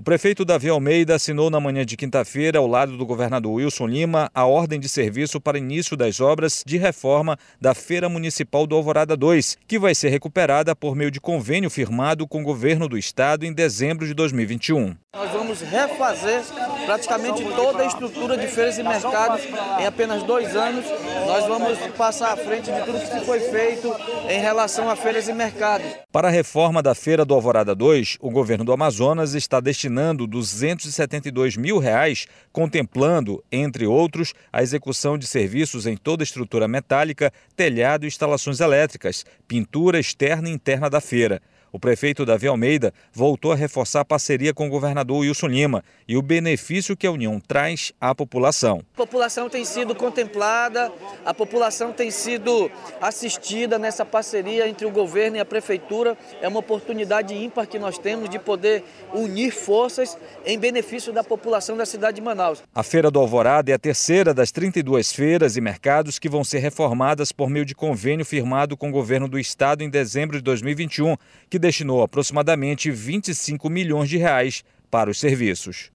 O prefeito Davi Almeida assinou na manhã de quinta-feira, ao lado do governador Wilson Lima, a ordem de serviço para início das obras de reforma da Feira Municipal do Alvorada 2, que vai ser recuperada por meio de convênio firmado com o governo do estado em dezembro de 2021. Nós vamos refazer praticamente toda a estrutura de feiras e mercados em apenas 2 anos. Nós vamos passar à frente de tudo que foi feito em relação a feiras e mercados. Para a reforma da Feira do Alvorada 2, o governo do Amazonas está destinando R$ 272 mil, contemplando, entre outros, a execução de serviços em toda a estrutura metálica, telhado e instalações elétricas, pintura externa e interna da feira. O prefeito Davi Almeida voltou a reforçar a parceria com o governador Wilson Lima e o benefício que a união traz à população. A população tem sido contemplada, a população tem sido assistida nessa parceria entre o governo e a prefeitura. É uma oportunidade ímpar que nós temos de poder unir forças em benefício da população da cidade de Manaus. A Feira do Alvorada é a terceira das 32 feiras e mercados que vão ser reformadas por meio de convênio firmado com o governo do estado em dezembro de 2021, que destinou aproximadamente R$ 25 milhões para os serviços.